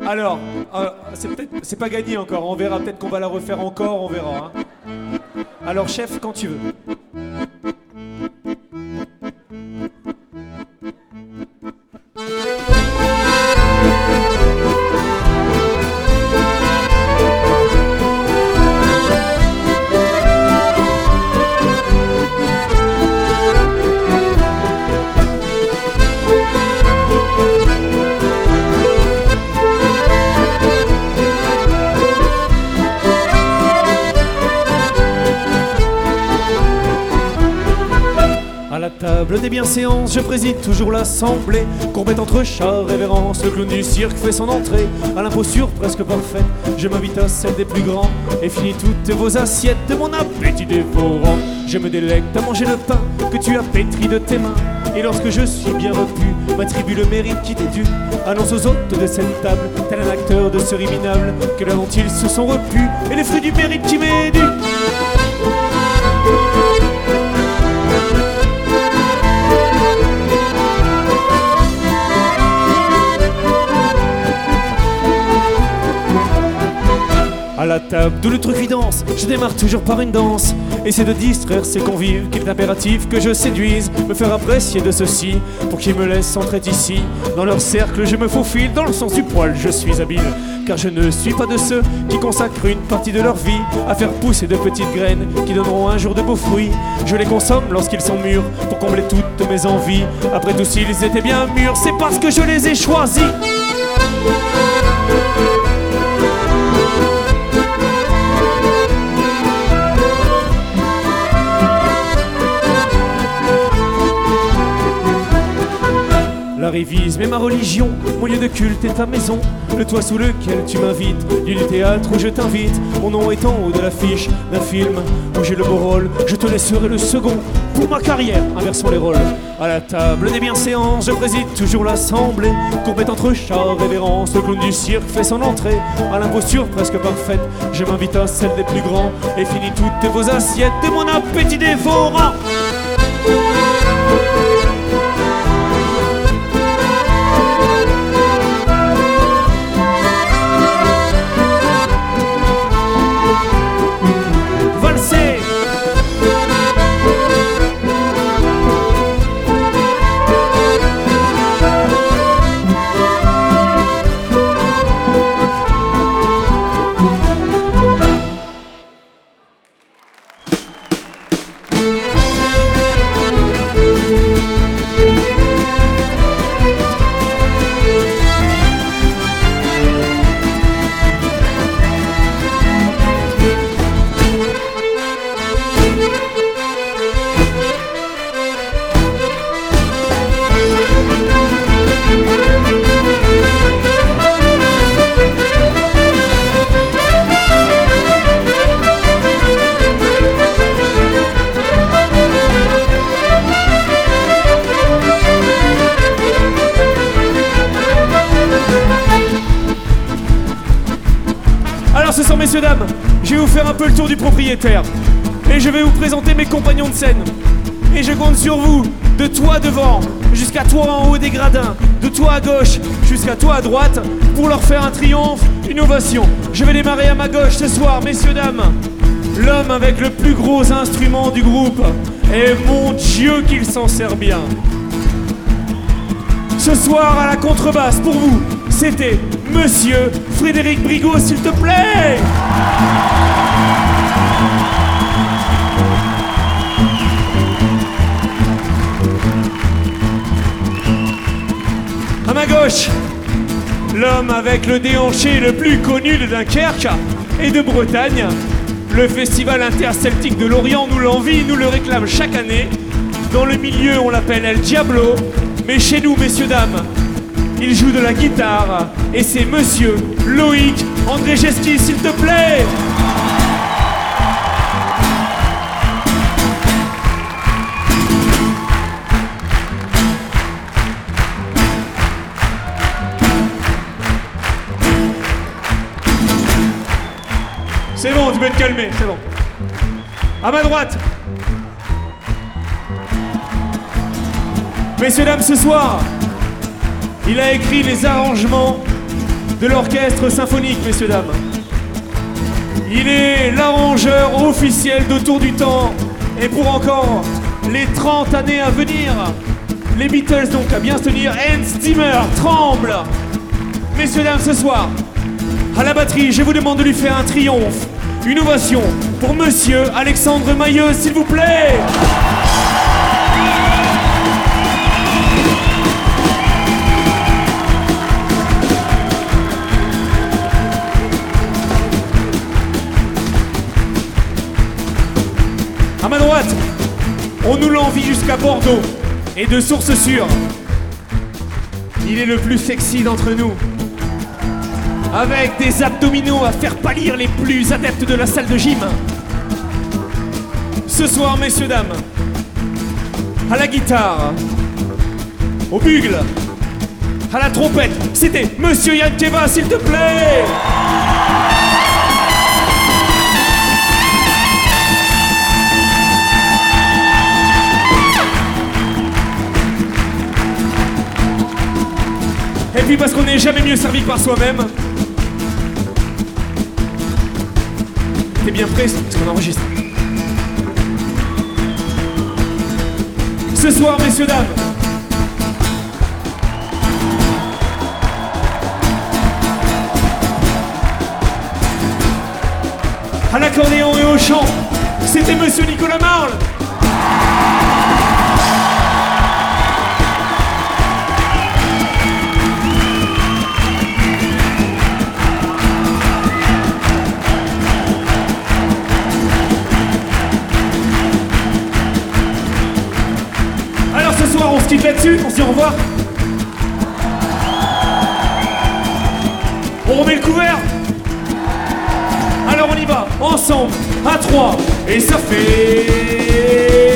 Alors, c'est pas gagné encore, on verra, peut-être qu'on va la refaire encore, on verra. Hein. Alors chef, quand tu veux. À la table des bienséances, je préside toujours l'assemblée. Courbette entre chats, révérence, le clown du cirque fait son entrée. À l'imposture presque parfaite, je m'invite à celle des plus grands et finis toutes vos assiettes de mon appétit dévorant. Je me délecte à manger le pain que tu as pétri de tes mains. Et lorsque je suis bien repu, m'attribue le mérite qui t'est dû. Annonce aux hôtes de cette table, tel un acteur de ce riminable, que là dont ils se sont repus et les fruits du mérite qui m'est dû. À la table d'où l'outrecuidance, je démarre toujours par une danse. Et c'est de distraire ces convives qu'il est impératif que je séduise, me faire apprécier de ceux-ci pour qu'ils me laissent entrer ici. Dans leur cercle je me faufile, dans le sens du poil je suis habile. Car je ne suis pas de ceux qui consacrent une partie de leur vie à faire pousser de petites graines qui donneront un jour de beaux fruits. Je les consomme lorsqu'ils sont mûrs pour combler toutes mes envies. Après tout, s'ils étaient bien mûrs, c'est parce que je les ai choisis. L'arrivisme est ma religion, mon lieu de culte est ta maison, le toit sous lequel tu m'invites, lieu du théâtre où je t'invite. Mon nom est en haut de l'affiche d'un film où j'ai le beau rôle. Je te laisserai le second pour ma carrière, inversons les rôles. À la table des bienséances, je préside toujours l'assemblée. Courbette entre chats, révérence, le clown du cirque fait son entrée. À l'imposture presque parfaite, je m'invite à celle des plus grands et finis toutes vos assiettes de mon appétit dévorant. Alors ce soir, messieurs, dames, je vais vous faire un peu le tour du propriétaire. Et je vais vous présenter mes compagnons de scène. Et je compte sur vous, de toi devant jusqu'à toi en haut des gradins, de toi à gauche jusqu'à toi à droite, pour leur faire un triomphe, une ovation. Je vais démarrer à ma gauche ce soir, messieurs, dames. L'homme avec le plus gros instrument du groupe. Et mon Dieu qu'il s'en sert bien. Ce soir à la contrebasse, pour vous, c'était Monsieur Frédéric Brigaud, s'il te plaît. À ma gauche, l'homme avec le déhanché le plus connu de Dunkerque et de Bretagne. Le festival interceltique de Lorient nous l'envie, nous le réclame chaque année. Dans le milieu, on l'appelle El Diablo, mais chez nous, messieurs, dames, il joue de la guitare et c'est Monsieur Loïc Andrzejewski, s'il te plaît. C'est bon, tu peux te calmer, c'est bon. À ma droite, messieurs, dames, ce soir, il a écrit les arrangements de l'orchestre symphonique, messieurs, dames. Il est l'arrangeur officiel de Tour du Temps, et pour encore les 30 années à venir. Les Beatles donc à bien se tenir. Hans Zimmer tremble. Messieurs, dames, ce soir, à la batterie, je vous demande de lui faire un triomphe. Une ovation pour Monsieur Alexandre Mailleux, s'il vous plaît. À ma droite, on nous l'envie jusqu'à Bordeaux. Et de source sûre, il est le plus sexy d'entre nous. Avec des abdominaux à faire pâlir les plus adeptes de la salle de gym. Ce soir, messieurs, dames, à la guitare, au bugle, à la trompette, c'était Monsieur Yann Keva, s'il te plaît. Et puis parce qu'on n'est jamais mieux servi que par soi-même. T'es bien prêt? Parce qu'on enregistre. Ce soir, messieurs, dames, à l'accordéon et au chant, c'était Monsieur Nicolas Marle. On se quitte là-dessus, on se dit au revoir. On remet le couvert. Alors on y va, ensemble, à 3, et ça fait...